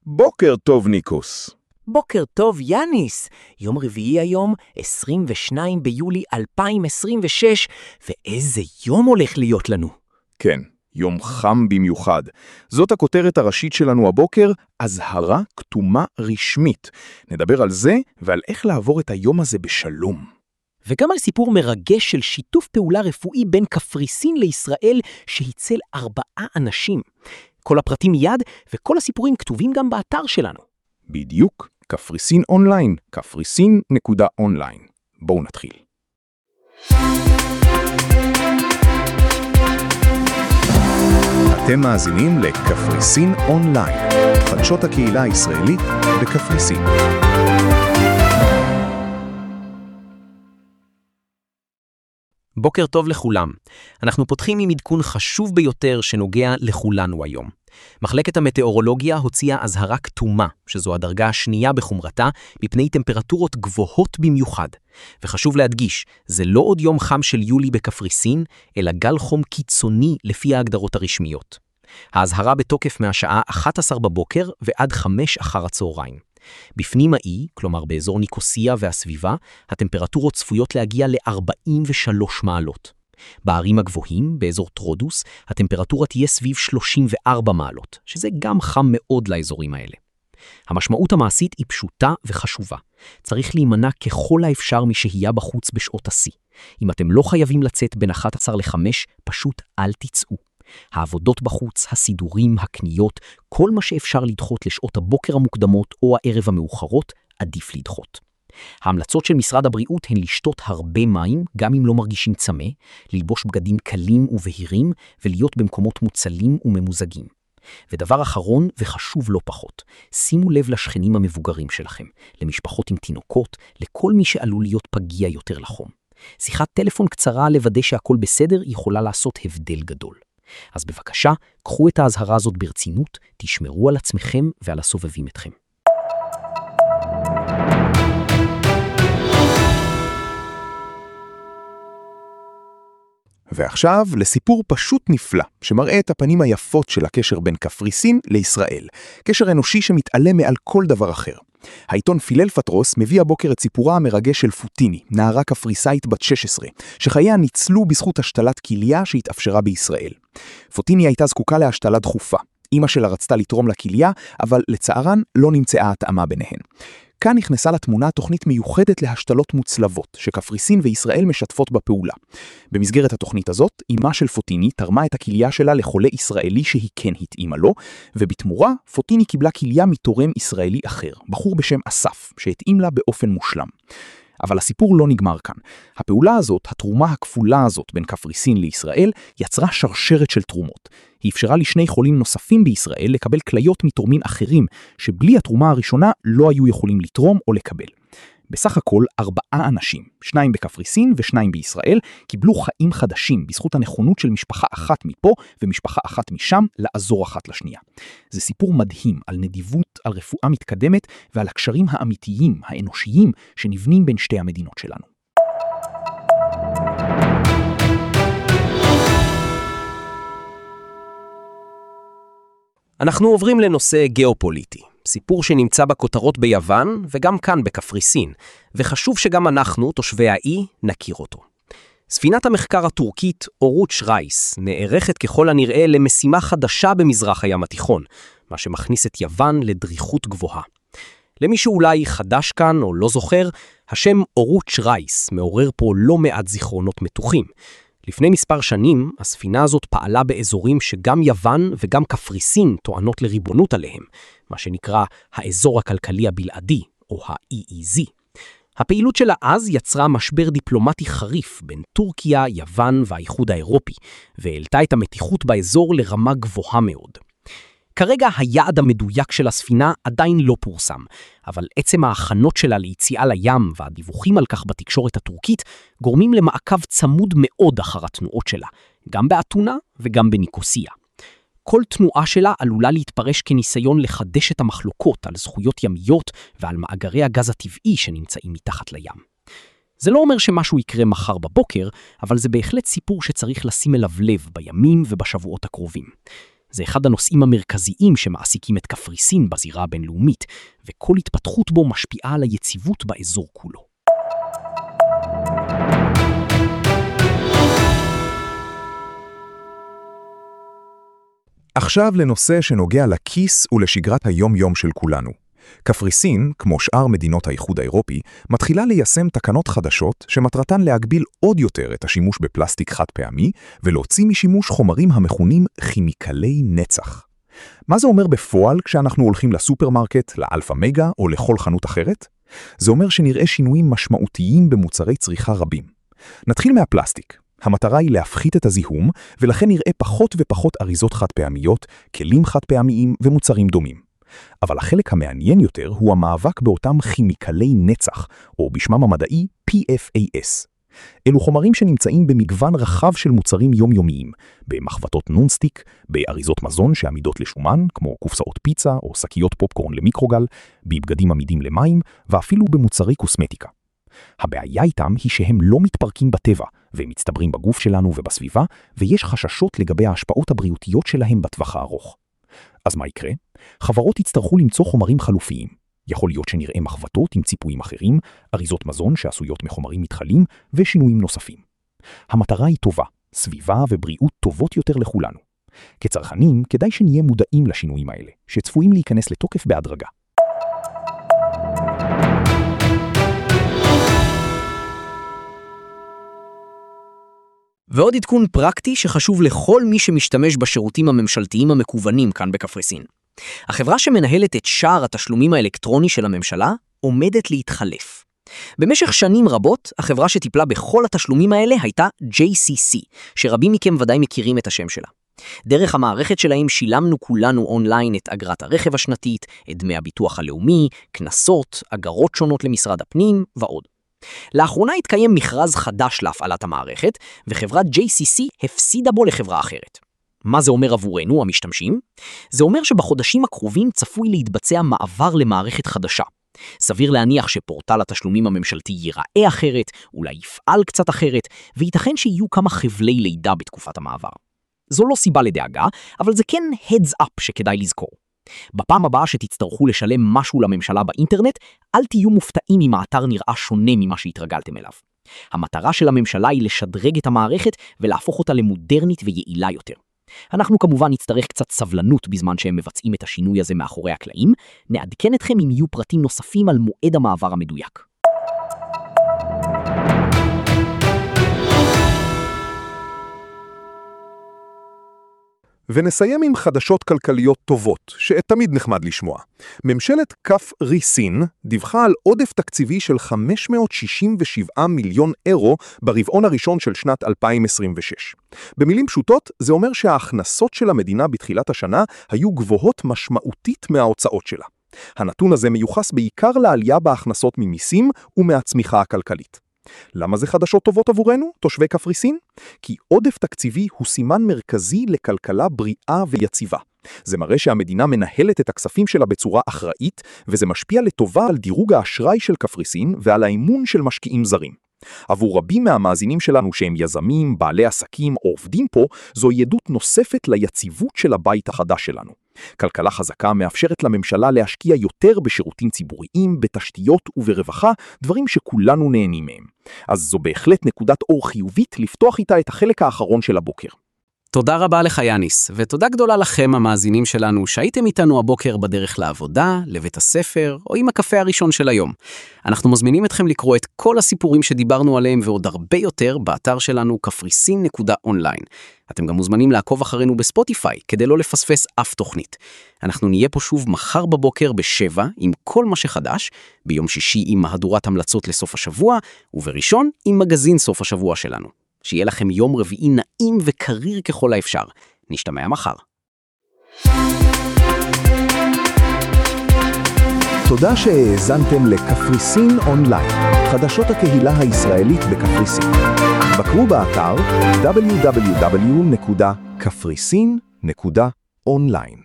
בוקר טוב ניקוס. בוקר טוב יאניס, יום רביעי היום, 22 ביולי 2026, ואיזה יום הולך להיות לנו. כן, יום חם במיוחד. זאת הכותרת הראשית שלנו הבוקר, אזהרה כתומה רשמית. נדבר על זה ועל איך לעבור את היום הזה בשלום. וגם על סיפור מרגש של שיתוף פעולה רפואי בין קפריסין לישראל שהציל 4 אנשים. כל הפרטים מיד וכל הסיפורים כתובים גם באתר שלנו. בדיוק, קפריסין אונליין, קפריסין.אונליין. בואו נתחיל. אתם מאזינים לקפריסין אונליין, חדשות הקהילה הישראלית בקפריסין. בוקר טוב לכולם. אנחנו פותחים עם עדכון חשוב ביותר שנוגע לכולנו היום. מחלקת המטאורולוגיה הוציאה אזהרה כתומה, שזו הדרגה השנייה בחומרתה, מפני טמפרטורות גבוהות במיוחד. וחשוב להדגיש, זה לא עוד יום חם של יולי בקפריסין, אלא גל חום קיצוני לפי ההגדרות הרשמיות. האזהרה בתוקף מהשעה 11 בבוקר ועד 5 אחר הצהריים. בפנים האי, כלומר באזור ניקוסיה והסביבה, הטמפרטורות צפויות להגיע ל-43 מעלות. בערים הגבוהים, באזור טרודוס, הטמפרטורה תהיה סביב 34 מעלות, שזה גם חם מאוד לאזורים האלה. המשמעות המעשית היא פשוטה וחשובה. צריך להימנע ככל האפשר משהייה בחוץ בשעות השיא. אם אתם לא חייבים לצאת בין 11 ל-5, פשוט אל תצאו. העבודות בחוץ, הסידורים, הקניות, כל מה שאפשר לדחות לשעות הבוקר המוקדמות או הערב המאוחרות, עדיף לדחות. ההמלצות של משרד הבריאות הן לשתות הרבה מים, גם אם לא מרגישים צמא, ללבוש בגדים קלים ובהירים, ולהיות במקומות מוצלים וממוזגים. ודבר אחרון וחשוב לא פחות, שימו לב לשכנים המבוגרים שלכם, למשפחות עם תינוקות, לכל מי שעלול להיות פגיע יותר לחום. שיחת טלפון קצרה לוודא שהכל בסדר יכולה לעשות הבדל גדול. אז בבקשה, קחו את האזהרה הזאת ברצינות, תשמרו על עצמכם ועל הסובבים אתכם. ועכשיו לסיפור פשוט נפלא, שמראה את הפנים היפות של הקשר בין קפריסין לישראל. קשר אנושי שמתעלם מעל כל דבר אחר. העיתון פיללפטרוס מביא הבוקר את סיפורה המרגש של פוטיני, נערה קפריסאית בת 16, שחייה ניצלו בזכות השתלת כליה שהתאפשרה בישראל. פוטיני הייתה זקוקה להשתלה דחופה. אמא שלה רצתה לתרום לכליה, אבל לצערן לא נמצאה התאמה ביניהן. כאן נכנסה לתמונה תוכנית מיוחדת להשתלות מוצלבות, שקפריסין וישראל משתפות בפעולה. במסגרת התוכנית הזאת, אמא של פוטיני תרמה את הכליה שלה לחולה ישראלי שהיא כן התאימה לו, ובתמורה פוטיני קיבלה כליה מתורם ישראלי אחר, בחור בשם אסף, שהתאים לה באופן מושלם. אבל הסיפור לא נגמר כאן. הפעולה הזאת, התרומה הכפולה הזאת בין קפריסין לישראל, יצרה שרשרת של תרומות. היא אפשרה לשני חולים נוספים בישראל לקבל כליות מתורמים אחרים, שבלי התרומה הראשונה לא היו יכולים לתרום או לקבל. בסך הכל 4 אנשים, 2 בקפריסין ו2 בישראל, קיבלו חיים חדשים בזכות הנכונות של משפחה אחת מפה ומשפחה אחת משם לעזור אחת לשנייה. זה סיפור מדהים על נדיבות, על רפואה מתקדמת ועל הקשרים האמיתיים, האנושיים, שנבנים בין שתי המדינות שלנו. אנחנו עוברים לנושא גיאופוליטי. סיפור שנמצא בכותרות ביוון וגם כאן בקפריסין, וחשוב שגם אנחנו, תושבי האי, נכיר אותו. ספינת המחקר הטורקית אורוץ' רייס נערכת ככל הנראה למשימה חדשה במזרח הים התיכון, מה שמכניס את יוון לדריכות גבוהה. למי שאולי חדש כאן או לא זוכר, השם אורוץ' רייס מעורר פה לא מעט זיכרונות מתוחים. לפני מספר שנים, הספינה הזאת פעלה באזורים שגם יוון וגם קפריסין טוענות לריבונות עליהם, מה שנקרא האזור הכלכלי הבלעדי, או ה-EEZ. הפעילות שלה אז יצרה משבר דיפלומטי חריף בין טורקיה, יוון והאיחוד האירופי, והעלתה את המתיחות באזור לרמה גבוהה מאוד. כרגע היעד המדויק של הספינה עדיין לא פורסם, אבל עצם ההכנות שלה ליציאה לים והדיווחים על כך בתקשורת הטורקית גורמים למעקב צמוד מאוד אחר התנועות שלה, גם באתונה וגם בניקוסיה. כל תנועה שלה עלולה להתפרש כניסיון לחדש את המחלוקות על זכויות ימיות ועל מאגרי הגז הטבעי שנמצאים מתחת לים. זה לא אומר שמשהו יקרה מחר בבוקר, אבל זה בהחלט סיפור שצריך לשים אליו לב בימים ובשבועות הקרובים. זה אחד הנושאים המרכזיים שמעסיקים את קפריסין בזירה הבינלאומית, וכל התפתחות בו משפיעה על היציבות באזור כולו. עכשיו לנושא שנוגע לכיס ולשגרת היום-יום של כולנו. קפריסין, כמו שאר מדינות האיחוד האירופי, מתחילה ליישם תקנות חדשות שמטרתן להגביל עוד יותר את השימוש בפלסטיק חד פעמי ולהוציא משימוש חומרים המכונים כימיקלי נצח. מה זה אומר בפועל כשאנחנו הולכים לסופרמרקט, לאלפא מגה או לכל חנות אחרת? זה אומר שנראה שינויים משמעותיים במוצרי צריכה רבים. נתחיל מהפלסטיק. המטרה היא להפחית את הזיהום, ולכן נראה פחות ופחות אריזות חד פעמיות, כלים חד פעמיים ומוצרים דומים. אבל החלק המעניין יותר הוא המאבק באותם כימיקלי נצח, או בשמם המדעי PFAS. אלו חומרים שנמצאים במגוון רחב של מוצרים יומיומיים, במחבתות נונסטיק, באריזות מזון שעמידות לשומן, כמו קופסאות פיצה או שקיות פופקורן למיקרוגל, בבגדים עמידים למים, ואפילו במוצרי קוסמטיקה. הבעיה איתם היא שהם לא מתפרקים בטבע, והם מצטברים בגוף שלנו ובסביבה, ויש חששות לגבי ההשפעות הבריאותיות שלהם בטווח הארוך. אז מה יקרה? חברות יצטרכו למצוא חומרים חלופיים. יכול להיות שנראה מחבתות עם ציפויים אחרים, אריזות מזון שעשויות מחומרים מתחלים, ושינויים נוספים. המטרה היא טובה, סביבה ובריאות טובות יותר לכולנו. כצרכנים, כדאי שנהיה מודעים לשינויים האלה, שצפויים להיכנס לתוקף בהדרגה. ועוד עדכון פרקטי שחשוב לכל מי שמשתמש בשירותים הממשלתיים המקוונים כאן בקפריסין. החברה שמנהלת את שער התשלומים האלקטרוני של הממשלה עומדת להתחלף. במשך שנים רבות, החברה שטיפלה בכל התשלומים האלה הייתה JCC, שרבים מכם ודאי מכירים את השם שלה. דרך המערכת שלהם שילמנו כולנו אונליין את אגרת הרכב השנתית, את דמי הביטוח הלאומי, כנסות, אגרות שונות למשרד הפנים ועוד. לאחרונה התקיים מכרז חדש להפעלת המערכת, וחברת JCC הפסידה בו לחברה אחרת. מה זה אומר עבורנו, המשתמשים? זה אומר שבחודשים הקרובים צפוי להתבצע מעבר למערכת חדשה. סביר להניח שפורטל התשלומים הממשלתי ייראה אחרת, אולי יפעל קצת אחרת, וייתכן שיהיו כמה חבלי לידה בתקופת המעבר. זו לא סיבה לדאגה, אבל זה כן heads up שכדאי לזכור. בפעם הבאה שתצטרכו לשלם משהו לממשלה באינטרנט, אל תהיו מופתעים אם האתר נראה שונה ממה שהתרגלתם אליו. המטרה של הממשלה היא לשדרג את המערכת ולהפוך אותה למודרנית ויעילה יותר. אנחנו כמובן נצטרך קצת סבלנות בזמן שהם מבצעים את השינוי הזה מאחורי הקלעים, נעדכן אתכם אם יהיו פרטים נוספים על מועד המעבר המדויק. ונסיים עם חדשות כלכליות טובות, שתמיד נחמד לשמוע. ממשלת קפריסין דיווחה על עודף תקציבי של 567 מיליון אירו ברבעון הראשון של שנת 2026. במילים פשוטות, זה אומר שההכנסות של המדינה בתחילת השנה היו גבוהות משמעותית מההוצאות שלה. הנתון הזה מיוחס בעיקר לעלייה בהכנסות ממיסים ומהצמיחה הכלכלית. למה זה חדשות טובות עבורנו, תושבי קפריסין? כי עודף תקציבי הוא סימן מרכזי לכלכלה בריאה ויציבה. זה מראה שהמדינה מנהלת את הכספים שלה בצורה אחראית, וזה משפיע לטובה על דירוג האשראי של קפריסין ועל האמון של משקיעים זרים. עבור רבים מהמאזינים שלנו שהם יזמים, בעלי עסקים או עובדים פה, זו עדות נוספת ליציבות של הבית החדש שלנו. כלכלה חזקה מאפשרת לממשלה להשקיע יותר בשירותים ציבוריים, בתשתיות וברווחה, דברים שכולנו נהנים מהם. אז זו בהחלט נקודת אור חיובית לפתוח איתה את החלק האחרון של הבוקר. תודה רבה לך יאניס, ותודה גדולה לכם המאזינים שלנו שהייתם איתנו הבוקר בדרך לעבודה, לבית הספר, או עם הקפה הראשון של היום. אנחנו מזמינים אתכם לקרוא את כל הסיפורים שדיברנו עליהם ועוד הרבה יותר באתר שלנו kafrisin.online. אתם גם מוזמנים לעקוב אחרינו בספוטיפיי כדי לא לפספס אף תוכנית. אנחנו נהיה פה שוב מחר בבוקר ב7 עם כל מה שחדש, ביום שישי עם מהדורת המלצות לסוף השבוע, ובראשון עם מגזין סוף השבוע שלנו. שיהיה לכם יום רביעי נעים וקריר ככל האפשר. נשתמע מחר. תודה שהאזנתם לקפריסין אונליין, חדשות הקהילה הישראלית בקפריסין. בקרו באתר www.kafrisin.online.